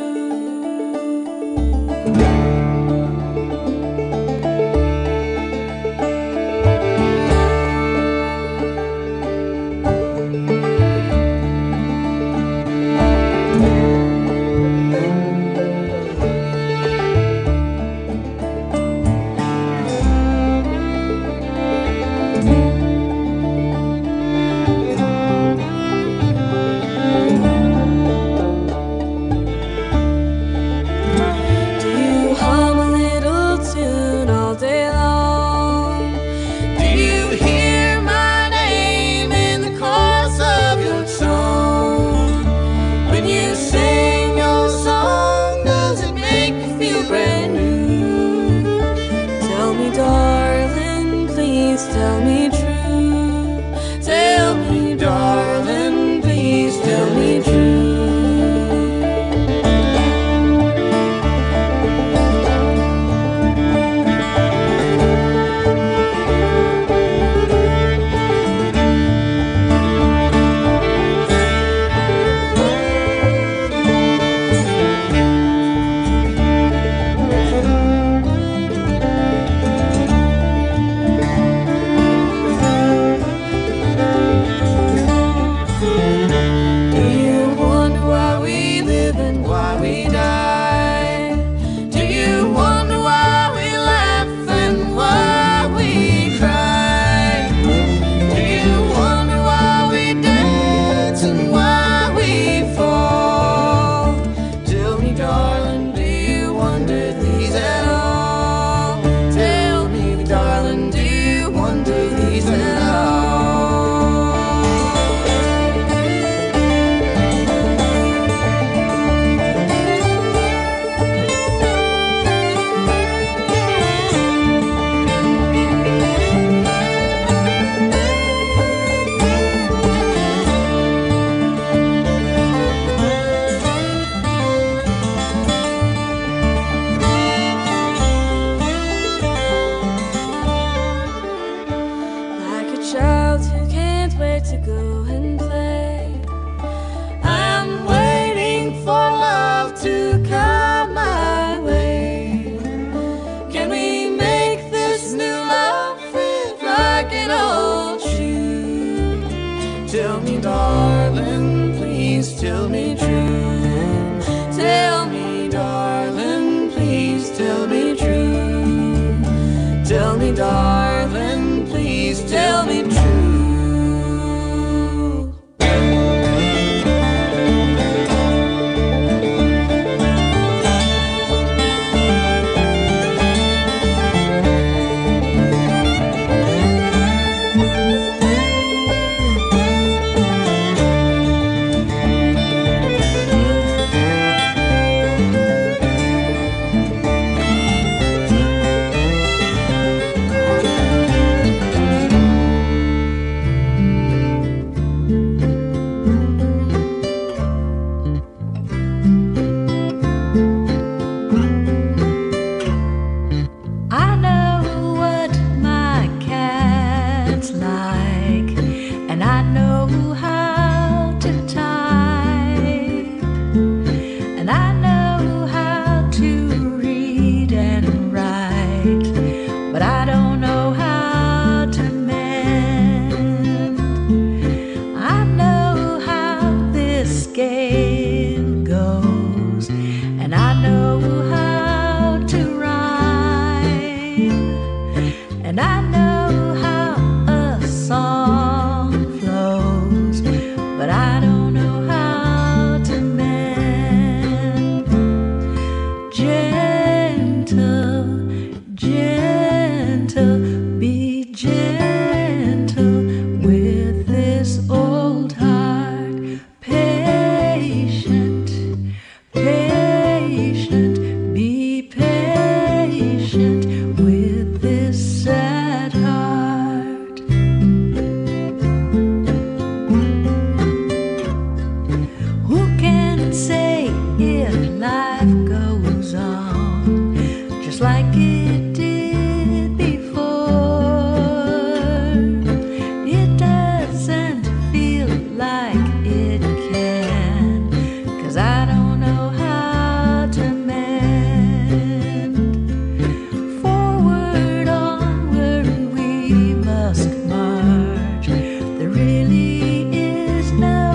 if life goes on just like it did before. It doesn't feel like it can, 'cause I don't know how to mend. Forward, onward, we must march. There really is no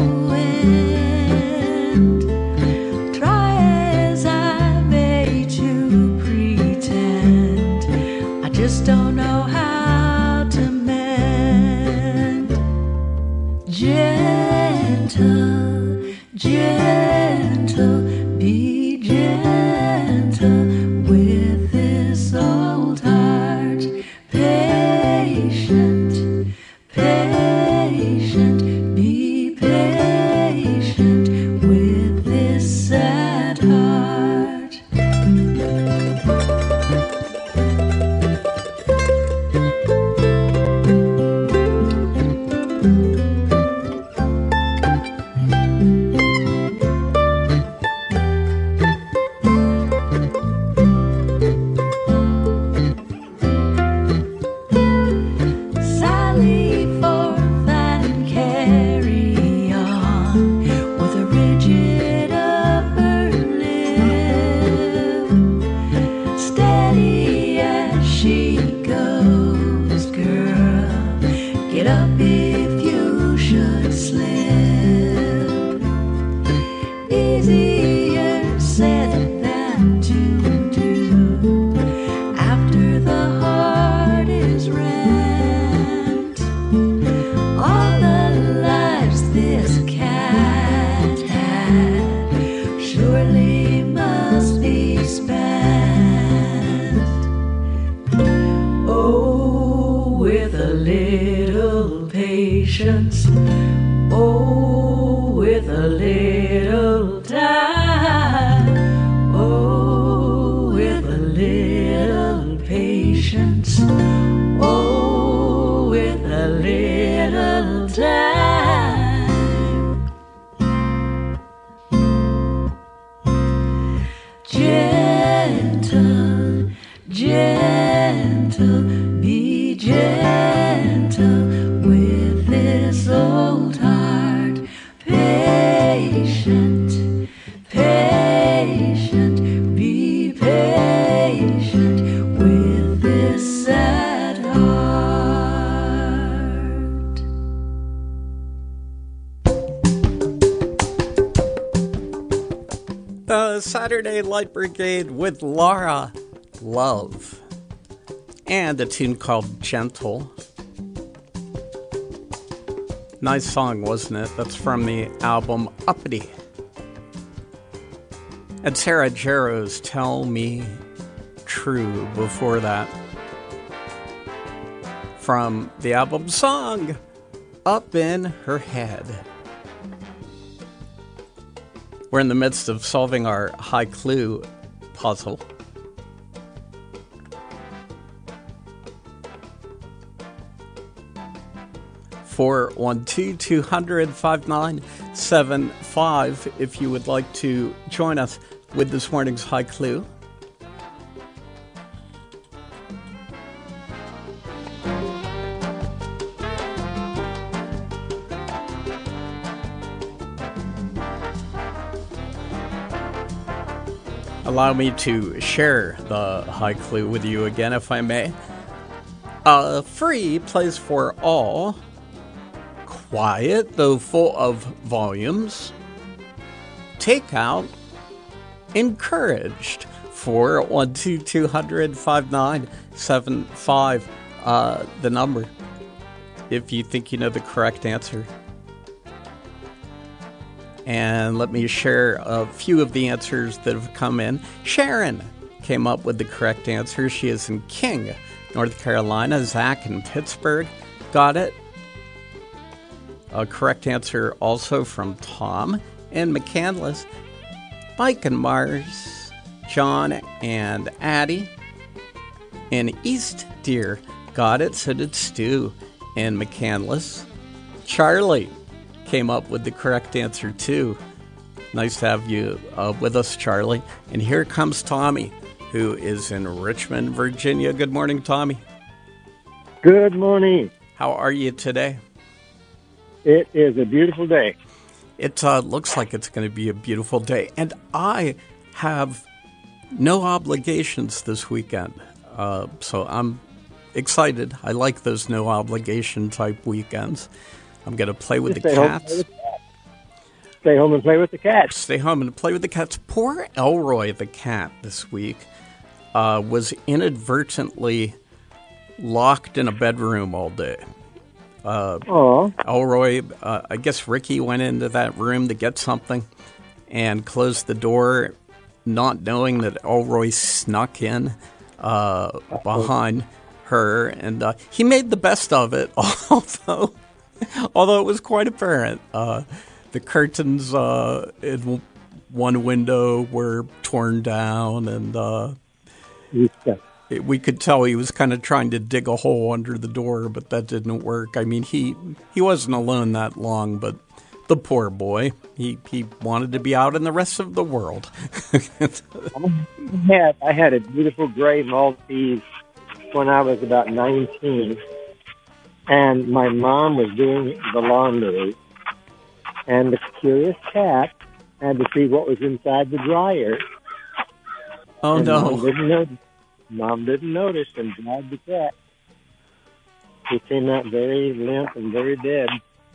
end. Try as I may to pretend, I just don't know how to mend. Gentle, gentle, be gentle with this old heart. Patient, patient, be patient with this sad heart. Sally forth and carry on with a rigid upper lip, steady as she goes, girl. Get up if you should slip. Easier said than to do after the heart is rent. All the lives this cat had surely must be spent. Oh, with a little patience. Oh, with a little time. Oh, with a little patience. Oh, with a little time. Gentle, gentle, be gentle with this old heart. Patient, patient, be patient with this sad heart. The Saturday Light Brigade with Laura Love. And a tune called Gentle. Nice song, wasn't it? That's from the album Uppity. And Sarah Jarrow's Tell Me True before that. From the album Song Up in Her Head. We're in the midst of solving our high clue puzzle. four one two, two hundred, five nine seven five if you would like to join us with this morning's high clue. Allow me to share the high clue with you again, if I may. A free place for all. Quiet, though full of volumes. Takeout. Encouraged. four one two, two hundred, five nine seven five. Uh, the number. If you think you know the correct answer. And let me share a few of the answers that have come in. Sharon came up with the correct answer. She is in King, North Carolina. Zach in Pittsburgh got it. A correct answer also from Tom in McCandless. Mike and Mars. John and Addie in East Deer got it. So did Stu in McCandless. Charlie came up with the correct answer too. Nice to have you uh, with us, Charlie. And here comes Tommy, who is in Richmond, Virginia. Good morning, Tommy. Good morning. How are you today? It is a beautiful day. It uh, looks like it's going to be a beautiful day. And I have no obligations this weekend. Uh, so I'm excited. I like those no obligation type weekends. I'm going to play with Just the stay cats. Home with the cats. Stay home and play with the cats. Stay home and play with the cats. Poor Elroy the cat this week uh, was inadvertently locked in a bedroom all day. Uh, Elroy, uh, I guess Ricky went into that room to get something and closed the door, not knowing that Elroy snuck in uh, behind her, and uh, he made the best of it, although although it was quite apparent. Uh, the curtains uh, in one window were torn down, and uh, it, we could tell he was kind of trying to dig a hole under the door, but that didn't work. I mean, he, he wasn't alone that long, but the poor boy, he, he wanted to be out in the rest of the world. I had, I had a beautiful gray Maltese when I was about nineteen, and my mom was doing the laundry, and the curious cat had to see what was inside the dryer. Oh, and no. Mom didn't notice. Mom didn't notice and dragged the cat. He came out very limp and very dead.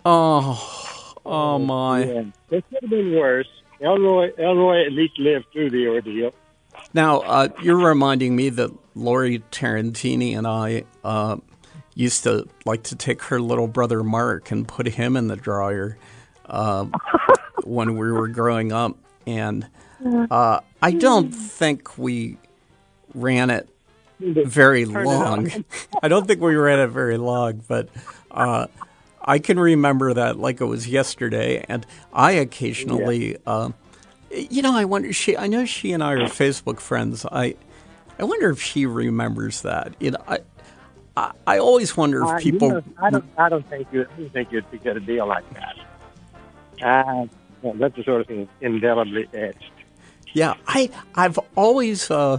Oh, oh my. Yeah. It could have been worse. Elroy, Elroy at least lived through the ordeal. Now, uh, you're reminding me that Lori Tarantini and I uh, used to like to take her little brother Mark and put him in the dryer uh, when we were growing up. And uh, I don't think we ran it very long. I don't think we ran it very long, but uh, I can remember that like it was yesterday. And I occasionally... Uh, You know, I wonder. She, I know she and I are Facebook friends. I, I wonder if she remembers that. You know, I, I, I always wonder if Uh, people. you know, I don't. I don't think you. I don't think you'd get a deal like that. Uh, well, that's the sort of thing indelibly etched. Yeah, I, I've always. Uh,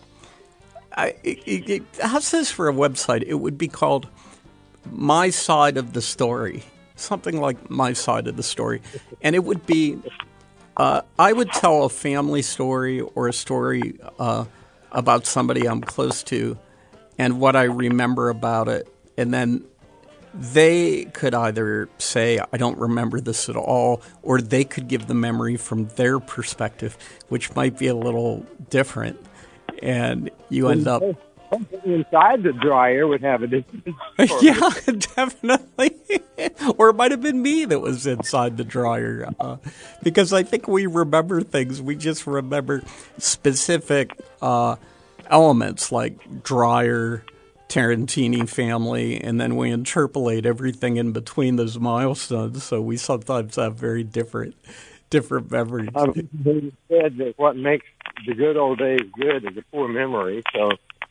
I, it, it, how's this for a website? It would be called My Side of the Story, something like My Side of the Story, and it would be. Uh, I would tell a family story or a story uh, about somebody I'm close to and what I remember about it. And then they could either say, I don't remember this at all, or they could give the memory from their perspective, which might be a little different. And you end up... Something inside the dryer would have a different story. Yeah, definitely. Or it might have been me that was inside the dryer. Uh, because I think we remember things. We just remember specific uh, elements like dryer, Tarantini family, and then we interpolate everything in between those milestones. So we sometimes have very different different memories. I've said that what makes the good old days good is a poor memory, so...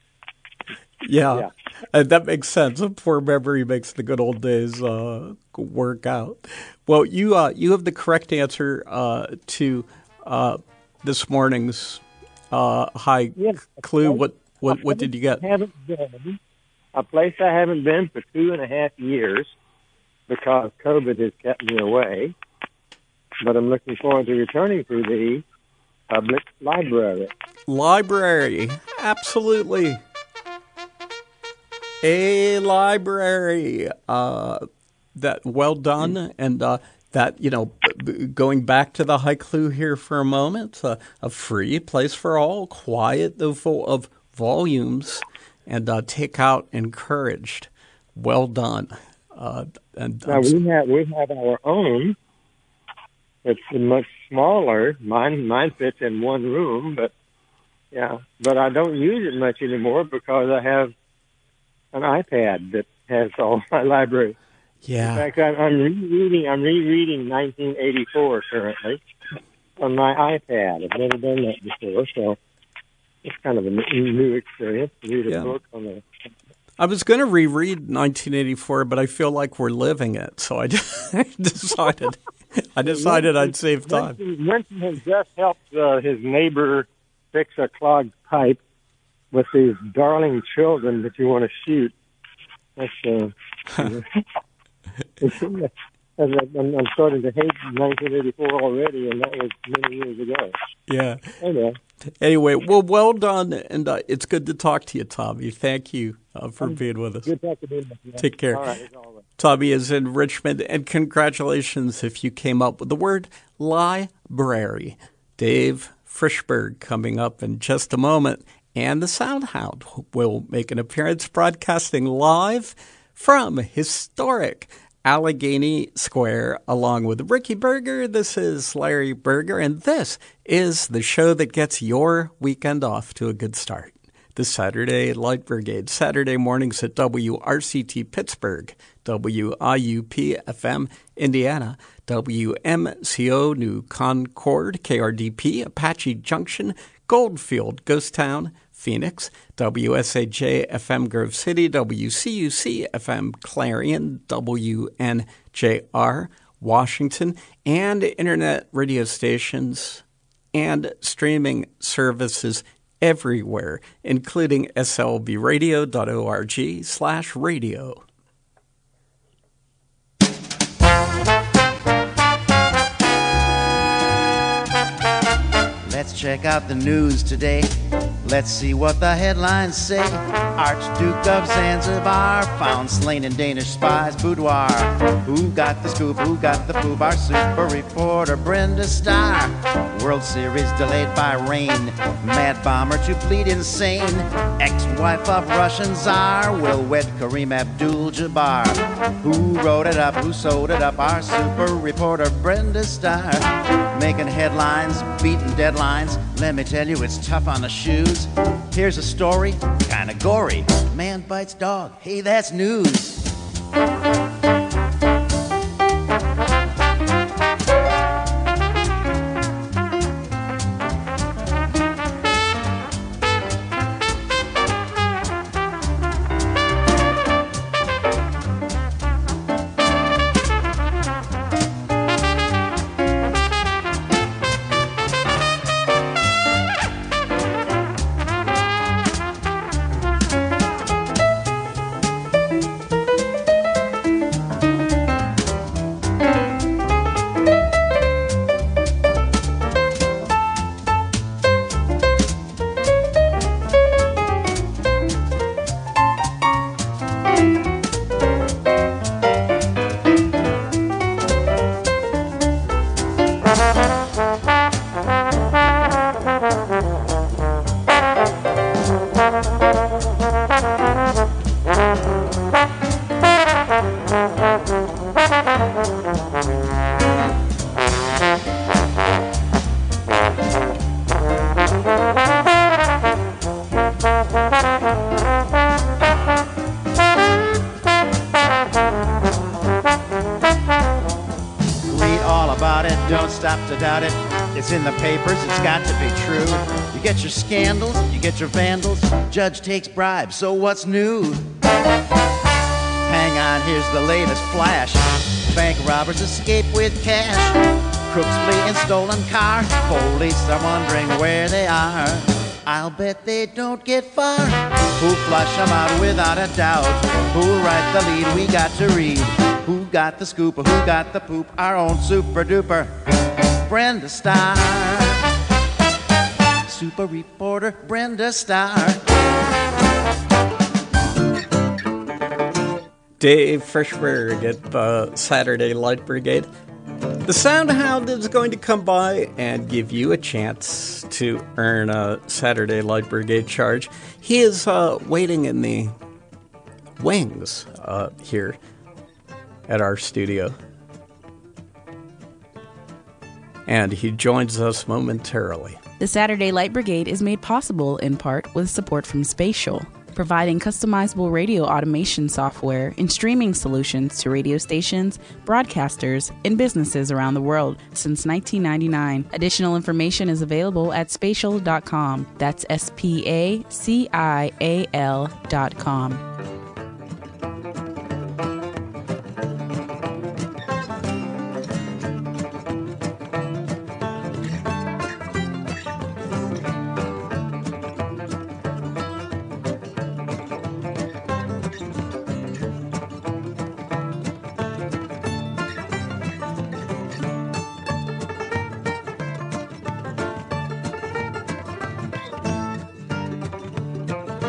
Yeah, yeah. Uh, that makes sense. A poor memory makes the good old days uh, work out. Well, you uh, you have the correct answer uh, to uh, this morning's uh, high yes, clue. What what what did you get? I haven't been, a place I haven't been for two and a half years because COVID has kept me away. But I'm looking forward to returning to the public library. Library, absolutely. A library. Uh, that well done, and uh, that you know, going back to the high clue here for a moment, uh, a free place for all, quiet though full of volumes, and uh, takeout encouraged. Well done. Uh, and now we have we have our own. It's much smaller. Mine mine fits in one room, but yeah, but I don't use it much anymore because I have an iPad that has all my library. Yeah. In fact, I'm, I'm rereading. I'm rereading nineteen eighty-four currently on my iPad. I've never done that before, so it's kind of a new experience to read a Yeah. book on the. I was going to reread nineteen eighty-four, but I feel like we're living it, so I decided I decided Winston, I'd save time. Winston, Winston has just helped uh, his neighbor fix a clogged pipe with these darling children that you want to shoot. That's, uh, I'm, I'm starting to hate nineteen eighty-four already, and that was many years ago. Yeah. Anyway. Anyway, well, well done, and uh, it's good to talk to you, Tommy. Thank you uh, for being with us. Good talking to you. Take care. All right, all right. Tommy is in Richmond, and congratulations if you came up with the word library. Dave Frishberg coming up in just a moment, and the Soundhound will make an appearance broadcasting live from historic Allegheny Square, along with Ricky Berger. This is Larry Berger, and this is the show that gets your weekend off to a good start. The Saturday Light Brigade, Saturday mornings at W R C T Pittsburgh, W I U P F M Indiana, W M C O New Concord, K R D P Apache Junction, Goldfield, Ghost Town, Phoenix, W S A J F M Grove City, W C U C F M Clarion, W N J R Washington, and internet radio stations and streaming services everywhere, including S L B radio dot org slash radio. Let's check out the news today. Let's see what the headlines say. Archduke of Zanzibar found slain in Danish spy's boudoir. Who got the scoop? Who got the poop? Our super reporter Brenda Starr. World Series delayed by rain. Mad bomber to plead insane. Ex-wife of Russian Tsar will wed Kareem Abdul-Jabbar. Who wrote it up? Who sewed it up? Our super reporter Brenda Starr. Making headlines, beating deadlines. Let me tell you, it's tough on the shoes. Here's a story, kinda gory. Man bites dog. Hey, that's news. To doubt it, it's in the papers, it's got to be true. You get your scandals, you get your vandals, judge takes bribes, so what's new? Hang on, here's the latest flash. Bank robbers escape with cash. Crooks flee in stolen car. Police are wondering where they are. I'll bet they don't get far. Who flush them out without a doubt? Who'll write the lead we got to read? Who got the scoop? Who got the poop? Our own super duper Brenda Starr. Super reporter Brenda Starr. Dave Frishberg at the Saturday Light Brigade. The Soundhound is going to come by and give you a chance to earn a Saturday Light Brigade charge. He is uh, waiting in the wings uh, here at our studio. And he joins us momentarily. The Saturday Light Brigade is made possible in part with support from Spatial, providing customizable radio automation software and streaming solutions to radio stations, broadcasters, and businesses around the world since nineteen ninety-nine. Additional information is available at spatial dot com. That's S P A C I A L dot com.